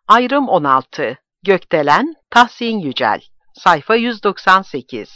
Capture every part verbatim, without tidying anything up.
Ayrım on altı. Gökdelen Tahsin Yücel. Sayfa yüz doksan sekiz.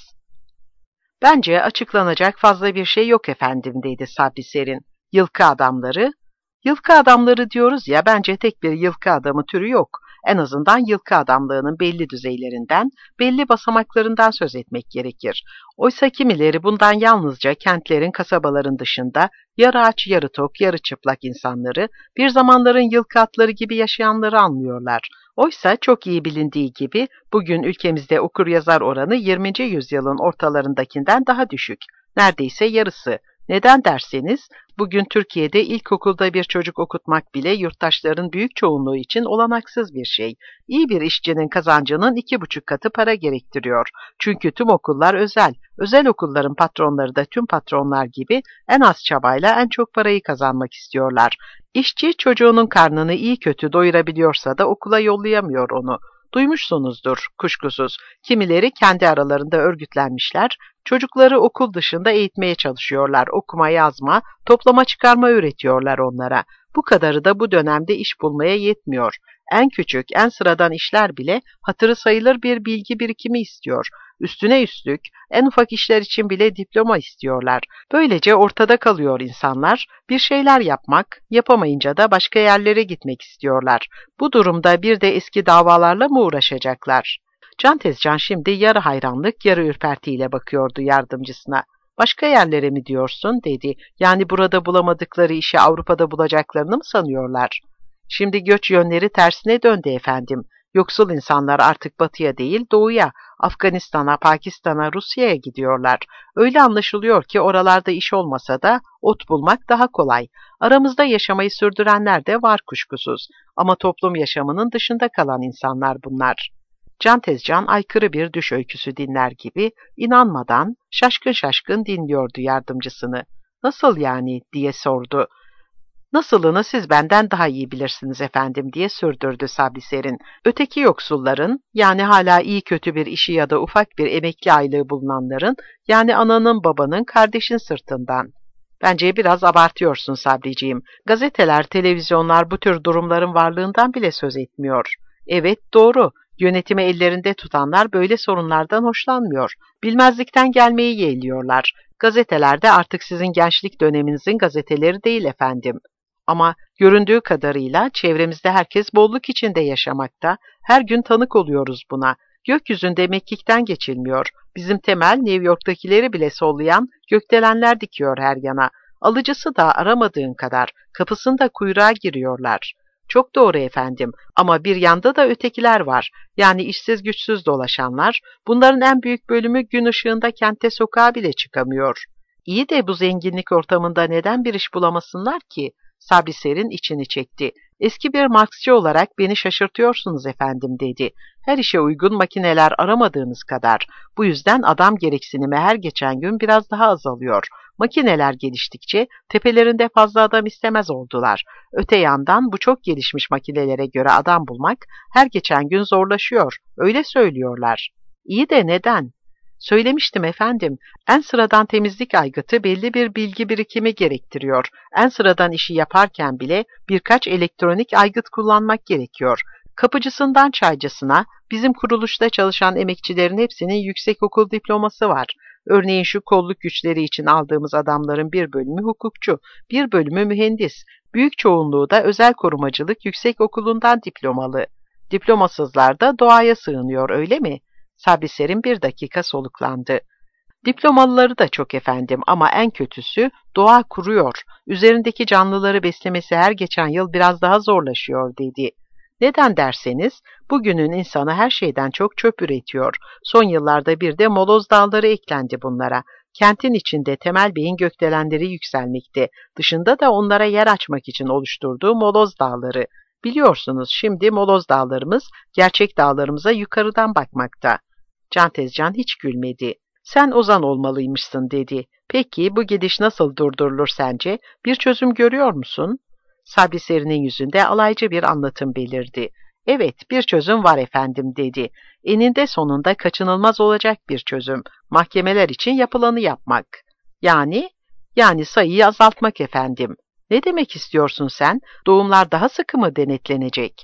Bence açıklanacak fazla bir şey yok efendim, dedi Sabri Serin. Yılkı adamları. Yılkı adamları diyoruz ya, bence tek bir yılkı adamı türü yok. En azından yılkı adamlığının belli düzeylerinden, belli basamaklarından söz etmek gerekir. Oysa kimileri bundan yalnızca kentlerin, kasabaların dışında yarı aç, yarı tok, yarı çıplak insanları, bir zamanların yılkı atları gibi yaşayanları anlıyorlar. Oysa çok iyi bilindiği gibi bugün ülkemizde okuryazar oranı yirminci yüzyılın ortalarındakinden daha düşük. Neredeyse yarısı. Neden derseniz, bugün Türkiye'de ilkokulda bir çocuk okutmak bile yurttaşların büyük çoğunluğu için olanaksız bir şey. İyi bir işçinin kazancının iki buçuk katı para gerektiriyor. Çünkü tüm okullar özel. Özel okulların patronları da tüm patronlar gibi en az çabayla en çok parayı kazanmak istiyorlar. İşçi çocuğunun karnını iyi kötü doyurabiliyorsa da okula yollayamıyor onu. Duymuşsunuzdur kuşkusuz. Kimileri kendi aralarında örgütlenmişler, çocukları okul dışında eğitmeye çalışıyorlar. Okuma, yazma, toplama çıkarma öğretiyorlar onlara. Bu kadarı da bu dönemde iş bulmaya yetmiyor. En küçük, en sıradan işler bile hatırı sayılır bir bilgi birikimi istiyor. Üstüne üstlük en ufak işler için bile diploma istiyorlar. Böylece ortada kalıyor insanlar. Bir şeyler yapmak, yapamayınca da başka yerlere gitmek istiyorlar. Bu durumda bir de eski davalarla mı uğraşacaklar? Can Tezcan şimdi yarı hayranlık, yarı ürpertiyle bakıyordu yardımcısına. Başka yerlere mi diyorsun, dedi. Yani burada bulamadıkları işi Avrupa'da bulacaklarını mı sanıyorlar? Şimdi göç yönleri tersine döndü efendim. Yoksul insanlar artık batıya değil doğuya, Afganistan'a, Pakistan'a, Rusya'ya gidiyorlar. Öyle anlaşılıyor ki oralarda iş olmasa da ot bulmak daha kolay. Aramızda yaşamayı sürdürenler de var kuşkusuz. Ama toplum yaşamının dışında kalan insanlar bunlar. Can Tezcan aykırı bir düş öyküsü dinler gibi inanmadan şaşkın şaşkın dinliyordu yardımcısını. Nasıl yani, diye sordu. Nasılını siz benden daha iyi bilirsiniz efendim, diye sürdürdü Sabri Serin. Öteki yoksulların, yani hala iyi kötü bir işi ya da ufak bir emekli aylığı bulunanların, yani ananın babanın kardeşin sırtından. Bence biraz abartıyorsun Sabriciğim. Gazeteler, televizyonlar bu tür durumların varlığından bile söz etmiyor. Evet, doğru. Yönetimi ellerinde tutanlar böyle sorunlardan hoşlanmıyor. Bilmezlikten gelmeyi yeğliyorlar. Gazetelerde artık sizin gençlik döneminizin gazeteleri değil efendim. Ama göründüğü kadarıyla çevremizde herkes bolluk içinde yaşamakta. Her gün tanık oluyoruz buna. Gökyüzünde mekikten geçilmiyor. Bizim Temel, New York'takileri bile sollayan gökdelenler dikiyor her yana. Alıcısı da aramadığın kadar. Kapısında kuyruğa giriyorlar. Çok doğru efendim, ama bir yanda da ötekiler var. Yani işsiz güçsüz dolaşanlar. Bunların en büyük bölümü gün ışığında kente sokağa bile çıkamıyor. İyi de bu zenginlik ortamında neden bir iş bulamasınlar ki? Sabri Serin içini çekti. Eski bir Marksçı olarak beni şaşırtıyorsunuz efendim, dedi. Her işe uygun makineler aramadığınız kadar. Bu yüzden adam gereksinimi her geçen gün biraz daha azalıyor. Makineler geliştikçe tepelerinde fazla adam istemez oldular. Öte yandan bu çok gelişmiş makinelere göre adam bulmak her geçen gün zorlaşıyor. Öyle söylüyorlar. İyi de neden? Söylemiştim efendim, en sıradan temizlik aygıtı belli bir bilgi birikimi gerektiriyor. En sıradan işi yaparken bile birkaç elektronik aygıt kullanmak gerekiyor. Kapıcısından çaycısına, bizim kuruluşta çalışan emekçilerin hepsinin yüksekokul diploması var. Örneğin şu kolluk güçleri için aldığımız adamların bir bölümü hukukçu, bir bölümü mühendis. Büyük çoğunluğu da özel korumacılık yüksekokulundan diplomalı. Diplomasızlar da doğaya sığınıyor, öyle mi? Sabri Serin bir dakika soluklandı. Diplomalıları da çok efendim, ama en kötüsü doğa kuruyor. Üzerindeki canlıları beslemesi her geçen yıl biraz daha zorlaşıyor, dedi. Neden derseniz, bugünün insanı her şeyden çok çöp üretiyor. Son yıllarda bir de moloz dağları eklendi bunlara. Kentin içinde Temel Bey'in gökdelenleri yükselmekte. Dışında da onlara yer açmak için oluşturduğu moloz dağları. Biliyorsunuz şimdi moloz dağlarımız gerçek dağlarımıza yukarıdan bakmakta. Can Tezcan hiç gülmedi. Sen ozan olmalıymışsın, dedi. Peki bu gidiş nasıl durdurulur sence? Bir çözüm görüyor musun? Sabri Serin'in yüzünde alaycı bir anlatım belirdi. Evet, bir çözüm var efendim, dedi. Eninde sonunda kaçınılmaz olacak bir çözüm. Mahkemeler için yapılanı yapmak. Yani? Yani sayıyı azaltmak efendim. Ne demek istiyorsun sen? Doğumlar daha sıkı mı denetlenecek?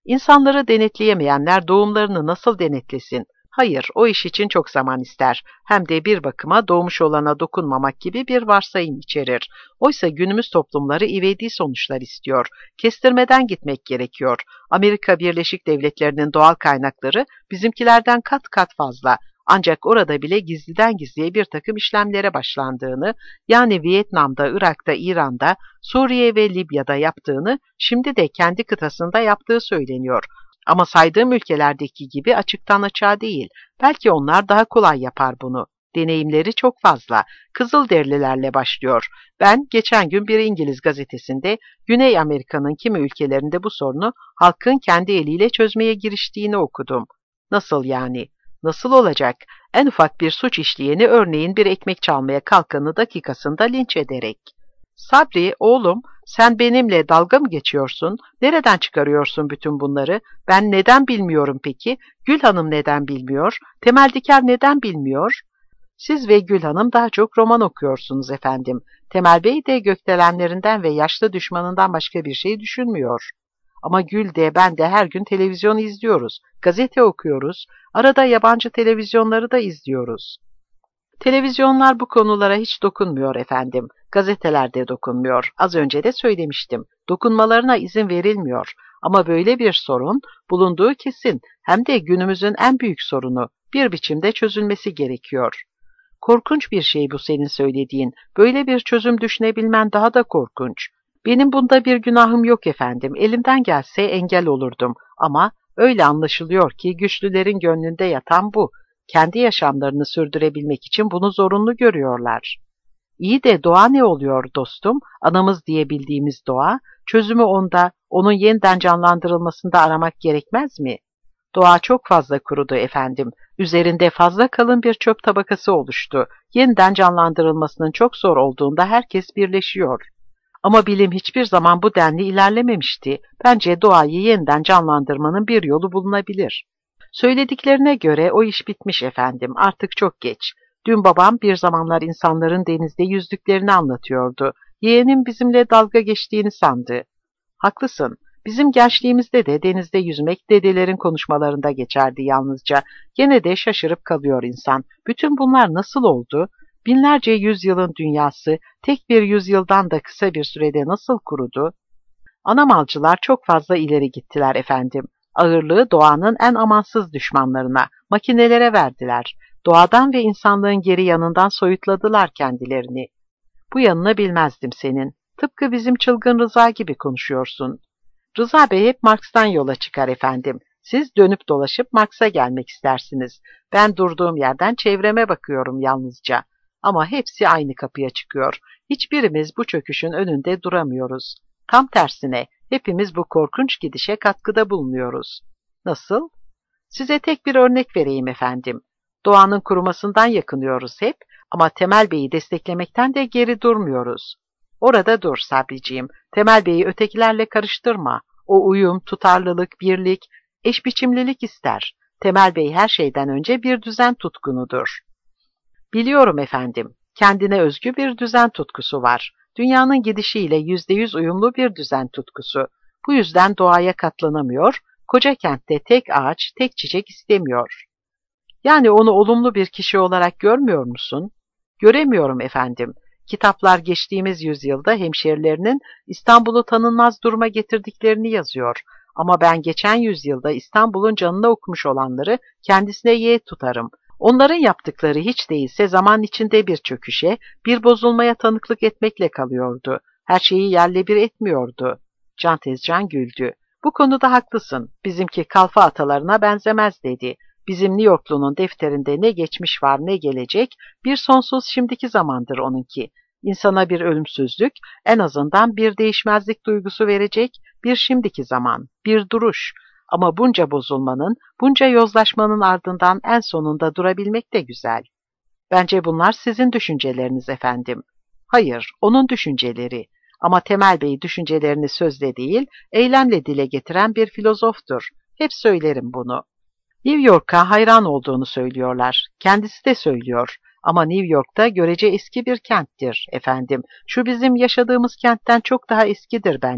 İnsanları denetleyemeyenler doğumlarını nasıl denetlesin? Hayır, o iş için çok zaman ister. Hem de bir bakıma doğmuş olana dokunmamak gibi bir varsayım içerir. Oysa günümüz toplumları ivedi sonuçlar istiyor. Kestirmeden gitmek gerekiyor. Amerika Birleşik Devletleri'nin doğal kaynakları bizimkilerden kat kat fazla. Ancak orada bile gizliden gizliye bir takım işlemlere başlandığını, yani Vietnam'da, Irak'ta, İran'da, Suriye ve Libya'da yaptığını, şimdi de kendi kıtasında yaptığı söyleniyor. Ama saydığım ülkelerdeki gibi açıktan açığa değil. Belki onlar daha kolay yapar bunu. Deneyimleri çok fazla. Kızılderililerle başlıyor. Ben geçen gün bir İngiliz gazetesinde Güney Amerika'nın kimi ülkelerinde bu sorunu halkın kendi eliyle çözmeye giriştiğini okudum. Nasıl yani? Nasıl olacak? En ufak bir suç işleyeni, örneğin bir ekmek çalmaya kalkanı dakikasında linç ederek. Sabri, oğlum, sen benimle dalga mı geçiyorsun? Nereden çıkarıyorsun bütün bunları? Ben neden bilmiyorum peki? Gül Hanım neden bilmiyor? Temel Diker neden bilmiyor? Siz ve Gül Hanım daha çok roman okuyorsunuz efendim. Temel Bey de gökdelenlerinden ve yaşlı düşmanından başka bir şey düşünmüyor. Ama Gül de ben de her gün televizyon izliyoruz, gazete okuyoruz, arada yabancı televizyonları da izliyoruz. Televizyonlar bu konulara hiç dokunmuyor efendim. Gazeteler de dokunmuyor. Az önce de söylemiştim. Dokunmalarına izin verilmiyor. Ama böyle bir sorun bulunduğu kesin. Hem de günümüzün en büyük sorunu. Bir biçimde çözülmesi gerekiyor. Korkunç bir şey bu senin söylediğin. Böyle bir çözüm düşünebilmen daha da korkunç. Benim bunda bir günahım yok efendim. Elimden gelse engel olurdum. Ama öyle anlaşılıyor ki güçlülerin gönlünde yatan bu. Kendi yaşamlarını sürdürebilmek için bunu zorunlu görüyorlar. İyi de doğa ne oluyor dostum? Anamız diye bildiğimiz doğa, çözümü onda, onun yeniden canlandırılmasında aramak gerekmez mi? Doğa çok fazla kurudu efendim. Üzerinde fazla kalın bir çöp tabakası oluştu. Yeniden canlandırılmasının çok zor olduğunda herkes birleşiyor. Ama bilim hiçbir zaman bu denli ilerlememişti. Bence doğayı yeniden canlandırmanın bir yolu bulunabilir. Söylediklerine göre o iş bitmiş efendim, artık çok geç. Dün babam bir zamanlar insanların denizde yüzdüklerini anlatıyordu. Yeğenim bizimle dalga geçtiğini sandı. Haklısın, bizim gençliğimizde de denizde yüzmek dedelerin konuşmalarında geçerdi yalnızca. Gene de şaşırıp kalıyor insan. Bütün bunlar nasıl oldu? Binlerce yüzyılın dünyası tek bir yüzyıldan da kısa bir sürede nasıl kurudu? Anamalcılar çok fazla ileri gittiler efendim. Ağırlığı doğanın en amansız düşmanlarına, makinelere verdiler. Doğadan ve insanlığın geri yanından soyutladılar kendilerini. Bu yanını bilmezdim senin. Tıpkı bizim çılgın Rıza gibi konuşuyorsun. Rıza Bey hep Marx'tan yola çıkar efendim. Siz dönüp dolaşıp Marx'a gelmek istersiniz. Ben durduğum yerden çevreme bakıyorum yalnızca. Ama hepsi aynı kapıya çıkıyor. Hiçbirimiz bu çöküşün önünde duramıyoruz. Tam tersine hepimiz bu korkunç gidişe katkıda bulunuyoruz. Nasıl? Size tek bir örnek vereyim efendim. Doğanın kurumasından yakınıyoruz hep ama Temel Bey'i desteklemekten de geri durmuyoruz. Orada dur Sabriciğim. Temel Bey'i ötekilerle karıştırma. O uyum, tutarlılık, birlik, eşbiçimlilik ister. Temel Bey her şeyden önce bir düzen tutkunudur. Biliyorum efendim. Kendine özgü bir düzen tutkusu var. Dünyanın gidişiyle yüzde yüz uyumlu bir düzen tutkusu. Bu yüzden doğaya katlanamıyor, koca kentte tek ağaç, tek çiçek istemiyor. Yani onu olumlu bir kişi olarak görmüyor musun? Göremiyorum efendim. Kitaplar geçtiğimiz yüzyılda hemşerilerinin İstanbul'u tanınmaz duruma getirdiklerini yazıyor. Ama ben geçen yüzyılda İstanbul'un canına okumuş olanları kendisine yeğet tutarım. Onların yaptıkları hiç değilse zaman içinde bir çöküşe, bir bozulmaya tanıklık etmekle kalıyordu. Her şeyi yerle bir etmiyordu. Can Tezcan güldü. Bu konuda haklısın. Bizimki kalfa atalarına benzemez dedi. Bizim New Yorklu'nun defterinde ne geçmiş var ne gelecek, bir sonsuz şimdiki zamandır onunki. İnsana bir ölümsüzlük, en azından bir değişmezlik duygusu verecek bir şimdiki zaman, bir duruş. Ama bunca bozulmanın, bunca yozlaşmanın ardından en sonunda durabilmek de güzel. Bence bunlar sizin düşünceleriniz efendim. Hayır, onun düşünceleri. Ama Temel Bey düşüncelerini sözle değil, eylemle dile getiren bir filozoftur. Hep söylerim bunu. New York'a hayran olduğunu söylüyorlar. Kendisi de söylüyor. Ama New York'ta görece eski bir kenttir efendim. Şu bizim yaşadığımız kentten çok daha eskidir bence.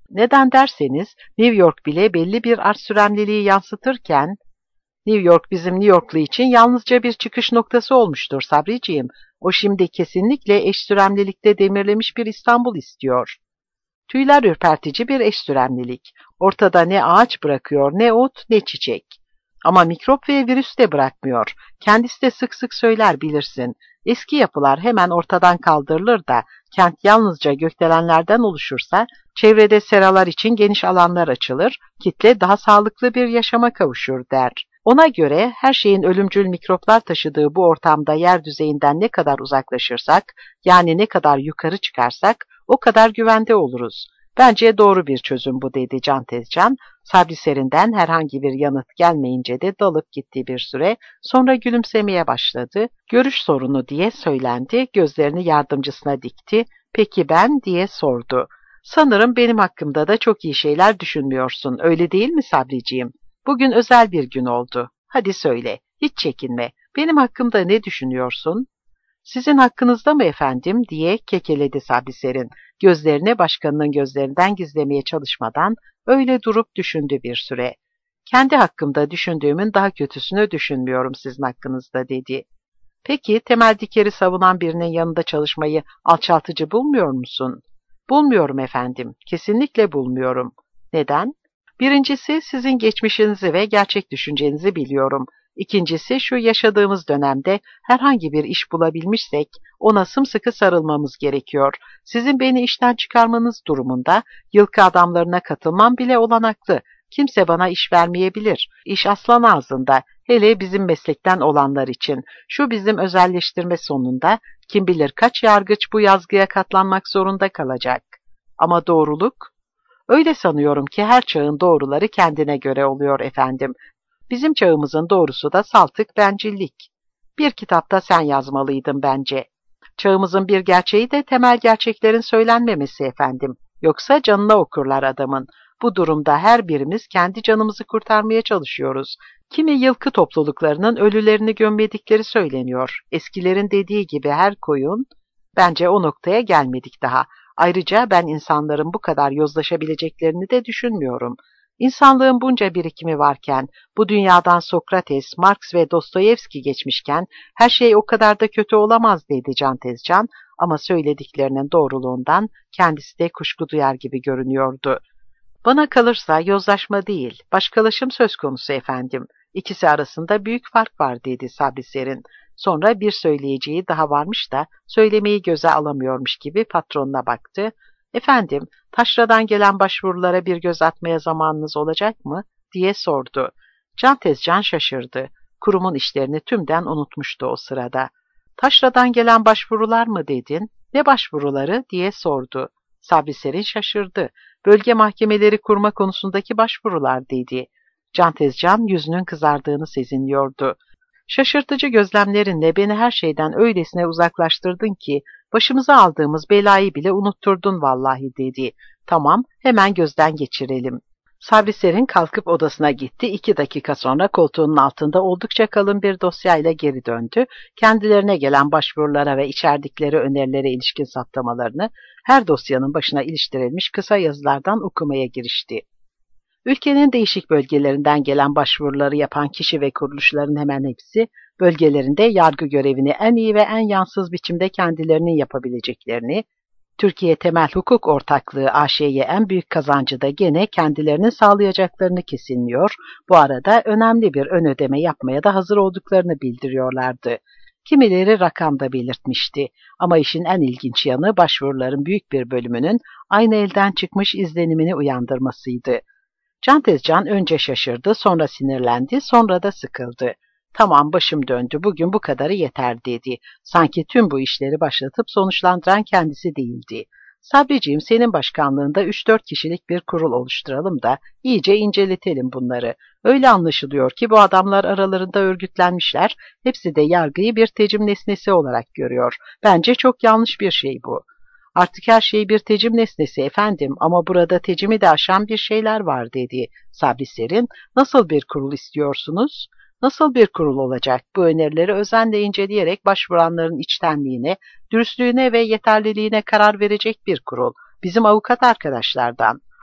Neden derseniz, New York bile belli bir artsüremliliği yansıtırken, New York bizim New Yorklu için yalnızca bir çıkış noktası olmuştur Sabriciğim. O şimdi kesinlikle eşsüremlilikte demirlemiş bir İstanbul istiyor. Tüyler ürpertici bir eşsüremlilik. Ortada ne ağaç bırakıyor, ne ot, ne çiçek. Ama mikrop ve virüs de bırakmıyor. Kendisi de sık sık söyler bilirsin. Eski yapılar hemen ortadan kaldırılır da kent yalnızca gökdelenlerden oluşursa çevrede seralar için geniş alanlar açılır, kitle daha sağlıklı bir yaşama kavuşur der. Ona göre her şeyin ölümcül mikroplar taşıdığı bu ortamda yer düzeyinden ne kadar uzaklaşırsak, yani ne kadar yukarı çıkarsak o kadar güvende oluruz. Bence doğru bir çözüm bu dedi Can Tezcan. Sabriserinden herhangi bir yanıt gelmeyince de dalıp gitti bir süre, sonra gülümsemeye başladı. Görüş sorunu diye söylendi, gözlerini yardımcısına dikti. Peki ben diye sordu. Sanırım benim hakkımda da çok iyi şeyler düşünmüyorsun, öyle değil mi Sabriciğim? Bugün özel bir gün oldu. Hadi söyle, hiç çekinme. Benim hakkımda ne düşünüyorsun? Sizin hakkınızda mı efendim diye kekeledi Sabriser'in. Gözlerini başkanının gözlerinden gizlemeye çalışmadan öyle durup düşündü bir süre. Kendi hakkımda düşündüğümün daha kötüsünü düşünmüyorum sizin hakkınızda dedi. Peki Temel Diker'i savunan birinin yanında çalışmayı alçaltıcı bulmuyor musun? Bulmuyorum efendim, kesinlikle bulmuyorum. Neden? Birincisi sizin geçmişinizi ve gerçek düşüncenizi biliyorum. İkincisi şu yaşadığımız dönemde herhangi bir iş bulabilmişsek ona sımsıkı sarılmamız gerekiyor. Sizin beni işten çıkarmanız durumunda yılkı adamlarına katılmam bile olanaklı. Kimse bana iş vermeyebilir. İş aslan ağzında. Hele bizim meslekten olanlar için. Şu bizim özelleştirme sonunda kim bilir kaç yargıç bu yazgıya katlanmak zorunda kalacak. Ama doğruluk? Öyle sanıyorum ki her çağın doğruları kendine göre oluyor efendim. Bizim çağımızın doğrusu da saltık bencillik. Bir kitapta sen yazmalıydın bence. Çağımızın bir gerçeği de temel gerçeklerin söylenmemesi efendim. Yoksa canına okurlar adamın. Bu durumda her birimiz kendi canımızı kurtarmaya çalışıyoruz. Kimi yılkı topluluklarının ölülerini gömmedikleri söyleniyor. Eskilerin dediği gibi her koyun, bence o noktaya gelmedik daha. Ayrıca ben insanların bu kadar yozlaşabileceklerini de düşünmüyorum. İnsanlığın bunca birikimi varken, bu dünyadan Sokrates, Marx ve Dostoyevski geçmişken her şey o kadar da kötü olamaz dedi Can Tezcan ama söylediklerinin doğruluğundan kendisi de kuşku duyar gibi görünüyordu. Bana kalırsa yozlaşma değil, başkalaşım söz konusu efendim. İkisi arasında büyük fark var dedi Sabriser'in. Sonra bir söyleyeceği daha varmış da söylemeyi göze alamıyormuş gibi patronuna baktı. Efendim, taşradan gelen başvurulara bir göz atmaya zamanınız olacak mı? Diye sordu. Can Tezcan şaşırdı. Kurumun işlerini tümden unutmuştu o sırada. Taşradan gelen başvurular mı dedin? Ne başvuruları? Diye sordu. Sabriser'in şaşırdı. Bölge mahkemeleri kurma konusundaki başvurular dedi. Can Tezcan yüzünün kızardığını sezinliyordu. Şaşırtıcı gözlemlerinle beni her şeyden öylesine uzaklaştırdın ki başımıza aldığımız belayı bile unutturdun vallahi dedi. Tamam, hemen gözden geçirelim. Sabriser'in kalkıp odasına gitti. İki dakika sonra koltuğunun altında oldukça kalın bir dosyayla geri döndü. Kendilerine gelen başvurulara ve içerdikleri önerilere ilişkin saptamalarını her dosyanın başına iliştirilmiş kısa yazılardan okumaya girişti. Ülkenin değişik bölgelerinden gelen başvuruları yapan kişi ve kuruluşların hemen hepsi, bölgelerinde yargı görevini en iyi ve en yansız biçimde kendilerinin yapabileceklerini, Türkiye Temel Hukuk Ortaklığı A Ş'ye en büyük kazancı da gene kendilerinin sağlayacaklarını kesinliyor, bu arada önemli bir ön ödeme yapmaya da hazır olduklarını bildiriyorlardı. Kimileri rakam da belirtmişti ama işin en ilginç yanı başvuruların büyük bir bölümünün aynı elden çıkmış izlenimini uyandırmasıydı. Can Tezcan önce şaşırdı, sonra sinirlendi, sonra da sıkıldı. Tamam başım döndü, bugün bu kadarı yeter dedi. Sanki tüm bu işleri başlatıp sonuçlandıran kendisi değildi. Sabriciğim senin başkanlığında üç dört kişilik bir kurul oluşturalım da iyice inceletelim bunları. Öyle anlaşılıyor ki bu adamlar aralarında örgütlenmişler, hepsi de yargıyı bir tecim nesnesi olarak görüyor. Bence çok yanlış bir şey bu. Artık her şey bir tecim nesnesi efendim ama burada tecimi de aşan bir şeyler var dedi Sabriser'in. Nasıl bir kurul istiyorsunuz? Nasıl bir kurul olacak? Bu önerileri özenle inceleyerek başvuranların içtenliğine, dürüstlüğüne ve yeterliliğine karar verecek bir kurul. Bizim avukat arkadaşlardan.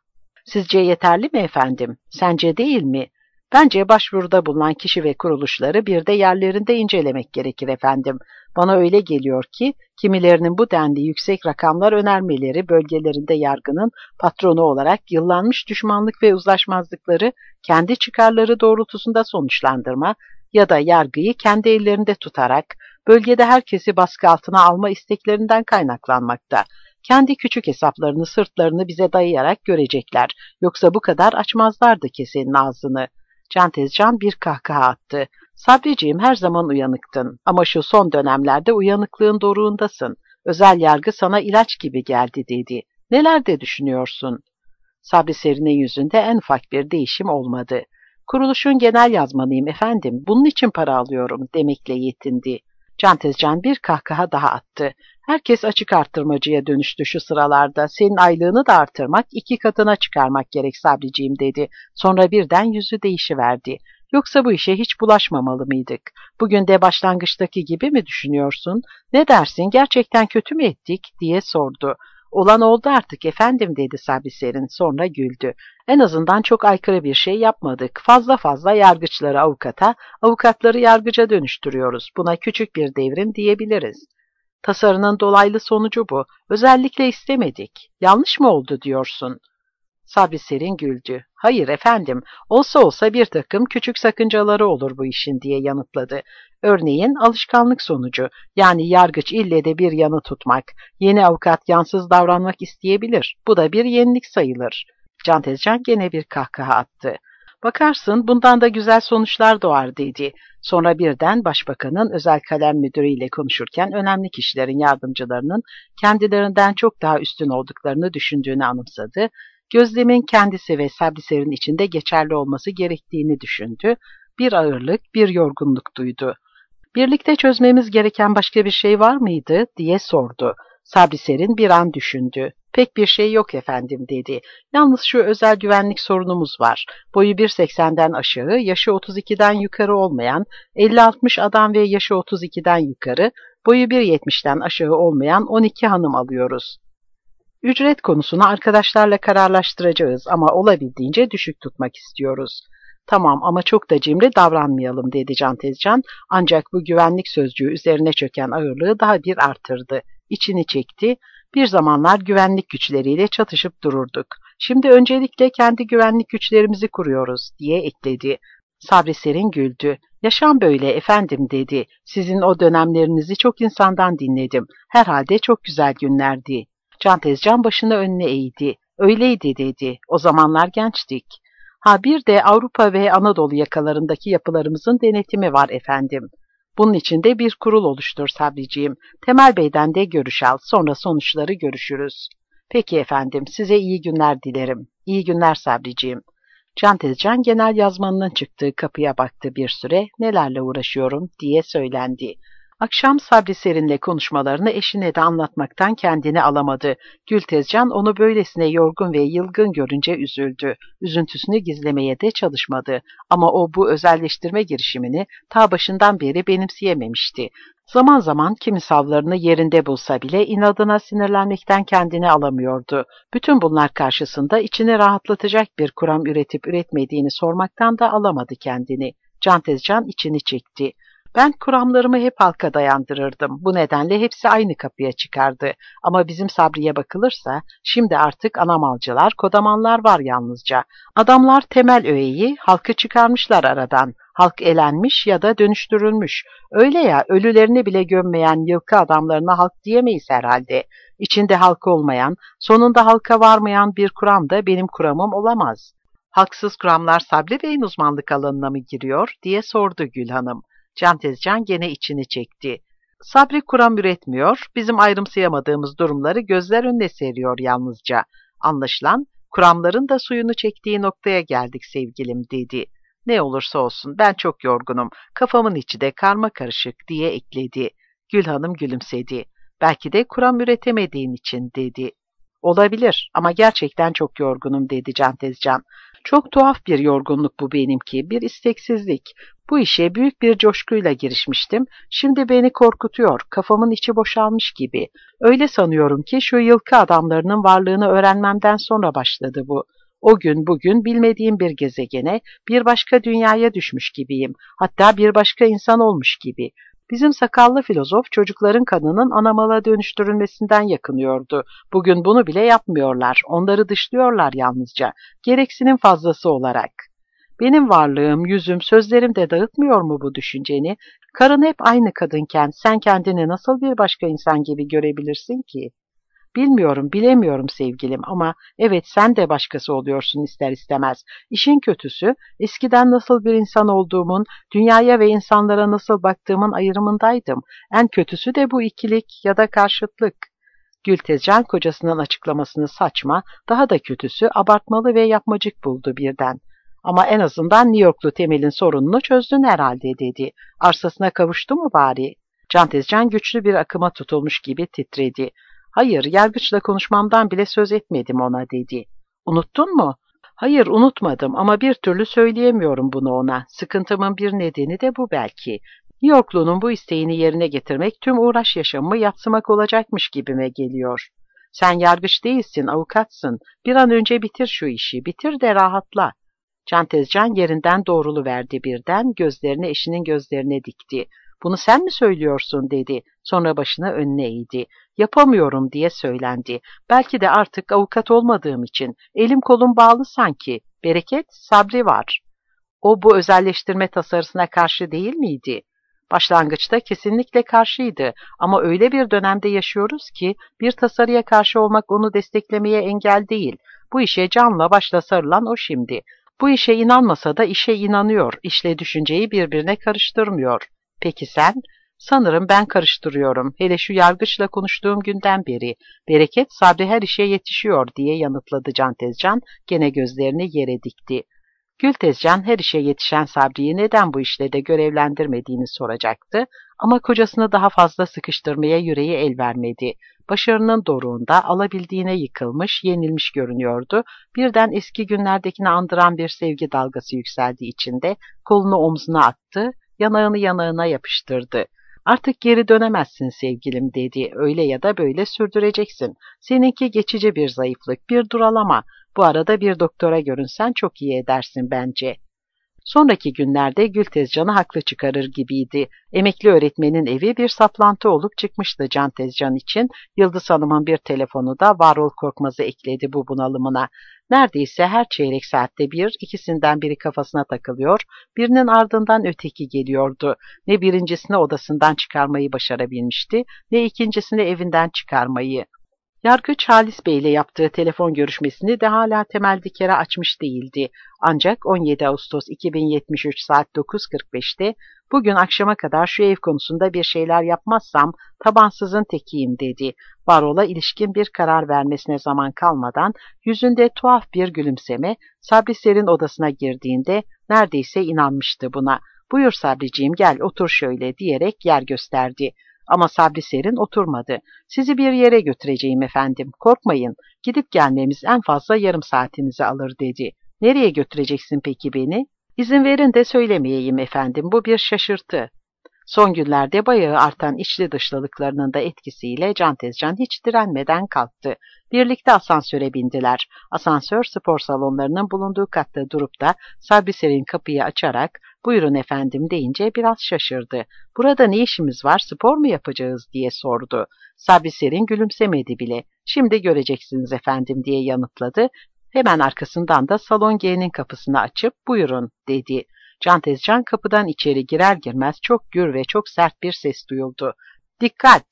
Sizce yeterli mi efendim? Sence değil mi? Bence başvuruda bulunan kişi ve kuruluşları bir de yerlerinde incelemek gerekir efendim. Bana öyle geliyor ki kimilerinin bu denli yüksek rakamlar önermeleri bölgelerinde yargının patronu olarak yıllanmış düşmanlık ve uzlaşmazlıkları kendi çıkarları doğrultusunda sonuçlandırma ya da yargıyı kendi ellerinde tutarak bölgede herkesi baskı altına alma isteklerinden kaynaklanmakta. Kendi küçük hesaplarını sırtlarını bize dayayarak görecekler. Yoksa bu kadar açmazlardı kesenin ağzını. Can Tezcan bir kahkaha attı. Sabriciğim her zaman uyanıktın ama şu son dönemlerde uyanıklığın doruğundasın. Özel yargı sana ilaç gibi geldi dedi. Neler de düşünüyorsun? Sabri Serin'in yüzünde en ufak bir değişim olmadı. Kuruluşun genel yazmanıyım efendim, bunun için para alıyorum demekle yetindi. Can Tezcan bir kahkaha daha attı. Herkes açık artırmacıya dönüştü şu sıralarda. Senin aylığını da artırmak, iki katına çıkarmak gerek Sabriciğim dedi. Sonra birden yüzü değişiverdi. Yoksa bu işe hiç bulaşmamalı mıydık? Bugün de başlangıçtaki gibi mi düşünüyorsun? Ne dersin, gerçekten kötü mü ettik diye sordu. Olan oldu artık efendim dedi Sabri Serin, sonra güldü. En azından çok aykırı bir şey yapmadık. Fazla fazla yargıçları avukata, avukatları yargıca dönüştürüyoruz. Buna küçük bir devrim diyebiliriz. Tasarının dolaylı sonucu bu. Özellikle istemedik. Yanlış mı oldu diyorsun? Sabri Serin güldü. Hayır efendim, olsa olsa bir takım küçük sakıncaları olur bu işin diye yanıtladı. Örneğin alışkanlık sonucu, yani yargıç ille de bir yanı tutmak, yeni avukat yansız davranmak isteyebilir. Bu da bir yenilik sayılır. Can Tezcan gene bir kahkaha attı. Bakarsın bundan da güzel sonuçlar doğar dedi. Sonra birden başbakanın özel kalem müdürüyle konuşurken önemli kişilerin yardımcılarının kendilerinden çok daha üstün olduklarını düşündüğünü anımsadı. Gözlemin kendisi ve Sabri içinde geçerli olması gerektiğini düşündü. Bir ağırlık, bir yorgunluk duydu. Birlikte çözmemiz gereken başka bir şey var mıydı diye sordu. Sabri bir an düşündü. Pek bir şey yok efendim dedi. Yalnız şu özel güvenlik sorunumuz var. Boyu bir seksenden aşağı, yaşı otuz ikiden yukarı olmayan, elli altmış adam ve yaşı otuz ikiden yukarı, boyu bir yetmişten aşağı olmayan on iki hanım alıyoruz. Ücret konusunu arkadaşlarla kararlaştıracağız ama olabildiğince düşük tutmak istiyoruz. Tamam ama çok da cimri davranmayalım dedi Can Tezcan, ancak bu güvenlik sözcüğü üzerine çöken ağırlığı daha bir artırdı. İçini çekti. Bir zamanlar güvenlik güçleriyle çatışıp dururduk. Şimdi öncelikle kendi güvenlik güçlerimizi kuruyoruz diye ekledi. Sabri Serin güldü. Yaşam böyle efendim dedi. Sizin o dönemlerinizi çok insandan dinledim. Herhalde çok güzel günlerdi. Can Tezcan başını önüne eğdi. Öyleydi dedi. O zamanlar gençtik. Ha bir de Avrupa ve Anadolu yakalarındaki yapılarımızın denetimi var efendim. Bunun için de bir kurul oluştur Sabriciğim. Temel Bey'den de görüş al. Sonra sonuçları görüşürüz. Peki efendim, size iyi günler dilerim. İyi günler Sabriciğim. Can Tezcan genel yazmanının çıktığı kapıya baktı bir süre. Nelerle uğraşıyorum diye söylendi. Akşam Sabri Serin'le konuşmalarını eşine de anlatmaktan kendini alamadı. Gül Tezcan onu böylesine yorgun ve yılgın görünce üzüldü. Üzüntüsünü gizlemeye de çalışmadı. Ama o bu özelleştirme girişimini ta başından beri benimseyememişti. Zaman zaman kimi savlarını yerinde bulsa bile inadına sinirlenmekten kendini alamıyordu. Bütün bunlar karşısında içini rahatlatacak bir kuram üretip üretmediğini sormaktan da alamadı kendini. Can Tezcan içini çekti. Ben kuramlarımı hep halka dayandırırdım. Bu nedenle hepsi aynı kapıya çıkardı. Ama bizim Sabri'ye bakılırsa şimdi artık anamalcılar, kodamanlar var yalnızca. Adamlar temel öğeyi, halkı çıkarmışlar aradan. Halk elenmiş ya da dönüştürülmüş. Öyle ya, ölülerini bile gömmeyen yılkı adamlarına halk diyemeyiz herhalde. İçinde halk olmayan, sonunda halka varmayan bir kuram da benim kuramım olamaz. Halksız kuramlar Sabri Bey'in uzmanlık alanına mı giriyor diye sordu Gül Hanım. Can Tezcan gene içini çekti. Sabri kuram üretmiyor, bizim ayrımsayamadığımız durumları gözler önüne seriyor yalnızca. Anlaşılan kuramların da suyunu çektiği noktaya geldik sevgilim dedi. Ne olursa olsun ben çok yorgunum, kafamın içi de karma karışık diye ekledi. Gül Hanım gülümsedi. Belki de kuram üretemediğin için dedi. Olabilir ama gerçekten çok yorgunum dedi Can Tezcan. Çok tuhaf bir yorgunluk bu benimki, bir isteksizlik. Bu işe büyük bir coşkuyla girişmiştim. Şimdi beni korkutuyor, kafamın içi boşalmış gibi. Öyle sanıyorum ki şu yılkı adamlarının varlığını öğrenmemden sonra başladı bu. O gün bugün bilmediğim bir gezegene, bir başka dünyaya düşmüş gibiyim. Hatta bir başka insan olmuş gibi. Bizim sakallı filozof çocukların kanının anamala dönüştürülmesinden yakınıyordu. Bugün bunu bile yapmıyorlar. Onları dışlıyorlar yalnızca. Gereksinin fazlası olarak. Benim varlığım, yüzüm, sözlerim de dağıtmıyor mu bu düşünceni? Karın hep aynı kadınken sen kendini nasıl bir başka insan gibi görebilirsin ki? Bilmiyorum, bilemiyorum sevgilim ama evet sen de başkası oluyorsun ister istemez. İşin kötüsü eskiden nasıl bir insan olduğumun, dünyaya ve insanlara nasıl baktığımın ayrımındaydım. En kötüsü de bu ikilik ya da karşıtlık. Gültezcan kocasının açıklamasını saçma, daha da kötüsü abartmalı ve yapmacık buldu birden. Ama en azından New Yorklu Temel'in sorununu çözdün herhalde dedi. Arsasına kavuştu mu bari? Cantezcan güçlü bir akıma tutulmuş gibi titredi. Hayır, yargıçla konuşmamdan bile söz etmedim ona dedi. Unuttun mu? Hayır, unutmadım ama bir türlü söyleyemiyorum bunu ona. Sıkıntımın bir nedeni de bu belki. New Yorklu'nun bu isteğini yerine getirmek tüm uğraş yaşamımı yadsımak olacakmış gibime geliyor. Sen yargıç değilsin, avukatsın. Bir an önce bitir şu işi, bitir de rahatla. Cantezcan yerinden doğruluverdi birden, gözlerini eşinin gözlerine dikti. Bunu sen mi söylüyorsun dedi. Sonra başını önüne eğdi. Yapamıyorum diye söylendi. Belki de artık avukat olmadığım için. Elim kolum bağlı sanki. Bereket, sabri var. O bu özelleştirme tasarısına karşı değil miydi? Başlangıçta kesinlikle karşıydı ama öyle bir dönemde yaşıyoruz ki bir tasarıya karşı olmak onu desteklemeye engel değil. Bu işe canla başla sarılan o şimdi. Bu işe inanmasa da işe inanıyor, işle düşünceyi birbirine karıştırmıyor. Peki sen? Sanırım ben karıştırıyorum, hele şu yargıçla konuştuğum günden beri. Bereket sabri her işe yetişiyor diye yanıtladı Cantezcan, gene gözlerini yere dikti. Gültezcan her işe yetişen Sabri'yi neden bu işle de görevlendirmediğini soracaktı ama kocasını daha fazla sıkıştırmaya yüreği el vermedi. Başarının doruğunda alabildiğine yıkılmış, yenilmiş görünüyordu. Birden eski günlerdekini andıran bir sevgi dalgası yükseldi içinde, kolunu omzuna attı, yanağını yanağına yapıştırdı. Artık geri dönemezsin sevgilim dedi, öyle ya da böyle sürdüreceksin. Seninki geçici bir zayıflık, bir duralama. Bu arada bir doktora görünsen çok iyi edersin bence. Sonraki günlerde Gültezcan'ı haklı çıkarır gibiydi. Emekli öğretmenin evi bir saplantı olup çıkmıştı Cantezcan için. Yıldız Hanım'ın bir telefonu da Varol Korkmaz'ı ekledi bu bunalımına. Neredeyse her çeyrek saatte bir, ikisinden biri kafasına takılıyor, birinin ardından öteki geliyordu. Ne birincisini odasından çıkarmayı başarabilmişti, ne ikincisini evinden çıkarmayı. Yargıç Halis Bey ile yaptığı telefon görüşmesini de hala Temel Diker'e açmış değildi. Ancak on yedi Ağustos iki bin yetmiş üç saat dokuz kırk beşte bugün akşama kadar şu ev konusunda bir şeyler yapmazsam tabansızın tekiyim dedi. Varol'a ilişkin bir karar vermesine zaman kalmadan yüzünde tuhaf bir gülümseme, Sabri Ser'in odasına girdiğinde neredeyse inanmıştı buna. Buyur Sabriciğim gel otur şöyle diyerek yer gösterdi. Ama Sabri Serin oturmadı. Sizi bir yere götüreceğim efendim. Korkmayın. Gidip gelmemiz en fazla yarım saatinizi alır dedi. Nereye götüreceksin peki beni? İzin verin de söylemeyeyim efendim. Bu bir şaşırtı. Son günlerde bayağı artan içli dışlılıklarının da etkisiyle Cantezcan hiç direnmeden kalktı. Birlikte asansöre bindiler. Asansör spor salonlarının bulunduğu katta durup da Sabri Serin kapıyı açarak "Buyurun efendim" deyince biraz şaşırdı. "Burada ne işimiz var, spor mu yapacağız?" diye sordu. Sabri Serin gülümsemedi bile. "Şimdi göreceksiniz efendim" diye yanıtladı. Hemen arkasından da salon G'nin kapısını açıp "Buyurun" dedi. Cantezcan kapıdan içeri girer girmez çok gür ve çok sert bir ses duyuldu. "Dikkat!"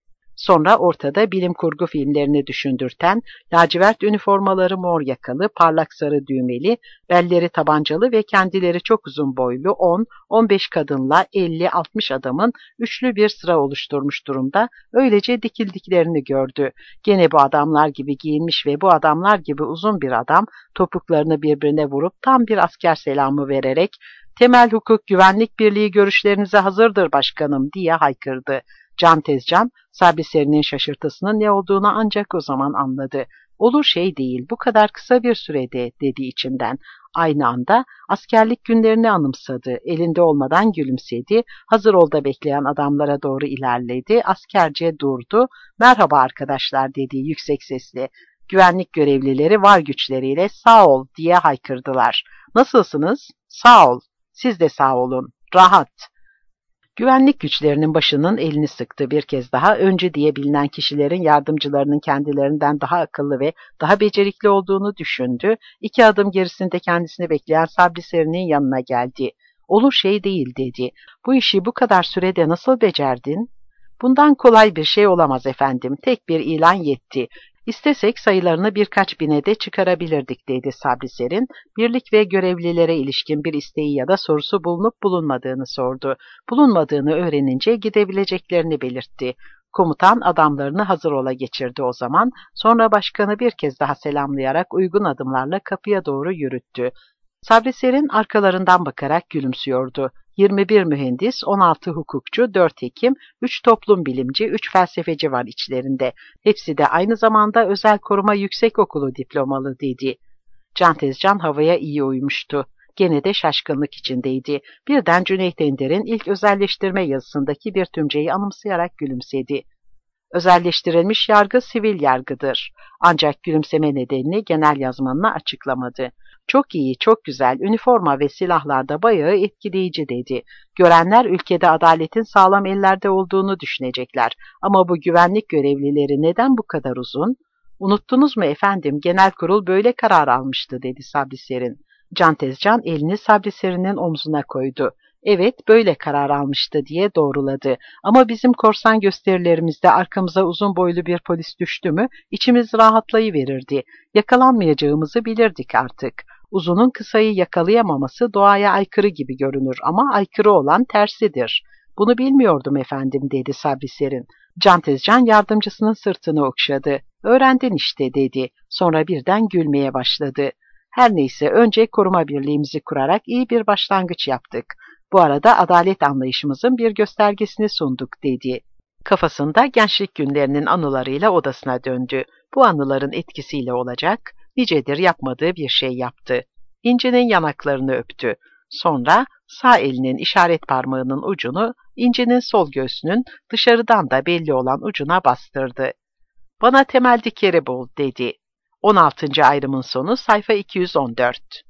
Sonra ortada bilim kurgu filmlerini düşündürten, lacivert üniformaları mor yakalı, parlak sarı düğmeli, belleri tabancalı ve kendileri çok uzun boylu on on beş kadınla elli altmış adamın üçlü bir sıra oluşturmuş durumda, öylece dikildiklerini gördü. Gene bu adamlar gibi giyinmiş ve bu adamlar gibi uzun bir adam, topuklarını birbirine vurup tam bir asker selamı vererek "Temel Hukuk Güvenlik Birliği görüşlerinize hazırdır başkanım" diye haykırdı. Cantezcan, Sabri Serin'in şaşırtısının ne olduğunu ancak o zaman anladı. "Olur şey değil, bu kadar kısa bir sürede" dedi içinden. Aynı anda askerlik günlerini anımsadı, elinde olmadan gülümsedi, hazır olda bekleyen adamlara doğru ilerledi, askerce durdu, "Merhaba arkadaşlar" dedi yüksek sesle. Güvenlik görevlileri var güçleriyle "Sağ ol" diye haykırdılar. "Nasılsınız?" "Sağ ol." "Siz de sağ olun." "Rahat." Güvenlik güçlerinin başının elini sıktı bir kez daha. Öncü diye bilinen kişilerin yardımcılarının kendilerinden daha akıllı ve daha becerikli olduğunu düşündü. İki adım gerisinde kendisini bekleyen Sabri Seren'in yanına geldi. "Olur şey değil" dedi. "Bu işi bu kadar sürede nasıl becerdin?" "Bundan kolay bir şey olamaz efendim. Tek bir ilan yetti. İstesek sayılarını birkaç bine de çıkarabilirdik" dedi Sabri Serin. Birlik ve görevlilere ilişkin bir isteği ya da sorusu bulunup bulunmadığını sordu. Bulunmadığını öğrenince gidebileceklerini belirtti. Komutan adamlarını hazır ola geçirdi o zaman. Sonra başkanı bir kez daha selamlayarak uygun adımlarla kapıya doğru yürüttü. Sabri Serin arkalarından bakarak gülümsüyordu. yirmi bir mühendis, on altı hukukçu, dört hekim, üç toplum bilimci, üç felsefeci var içlerinde. Hepsi de aynı zamanda Özel Koruma Yüksekokulu diplomalı dedi. Can Tezcan havaya iyi uymuştu. Gene de şaşkınlık içindeydi. Birden Cüneyt Ender'in ilk özelleştirme yazısındaki bir tümceyi anımsayarak gülümsedi. Özelleştirilmiş yargı sivil yargıdır. Ancak gülümseme nedenini genel yazmanına açıklamadı. "Çok iyi, çok güzel, üniforma ve silahlarda bayağı etkileyici" dedi. "Görenler ülkede adaletin sağlam ellerde olduğunu düşünecekler. Ama bu güvenlik görevlileri neden bu kadar uzun?" "Unuttunuz mu efendim, genel kurul böyle karar almıştı" dedi Sabri Serin. Can Tezcan elini Sabri Serin'in omzuna koydu. "Evet, böyle karar almıştı" diye doğruladı. "Ama bizim korsan gösterilerimizde arkamıza uzun boylu bir polis düştü mü içimiz rahatlayıverirdi. Yakalanmayacağımızı bilirdik artık. Uzunun kısayı yakalayamaması doğaya aykırı gibi görünür ama aykırı olan tersidir." "Bunu bilmiyordum efendim" dedi Sabri Serin. Can Tezcan yardımcısının sırtını okşadı. "Öğrendin işte" dedi. Sonra birden gülmeye başladı. "Her neyse, önce koruma birliğimizi kurarak iyi bir başlangıç yaptık. Bu arada adalet anlayışımızın bir göstergesini sunduk" dedi. Kafasında gençlik günlerinin anılarıyla odasına döndü. Bu anıların etkisiyle olacak, nicedir yapmadığı bir şey yaptı. İnci'nin yanaklarını öptü. Sonra sağ elinin işaret parmağının ucunu İnci'nin sol göğsünün dışarıdan da belli olan ucuna bastırdı. "Bana temel dikeri bul" dedi. on altıncı ayrımın sonu sayfa iki yüz on dört.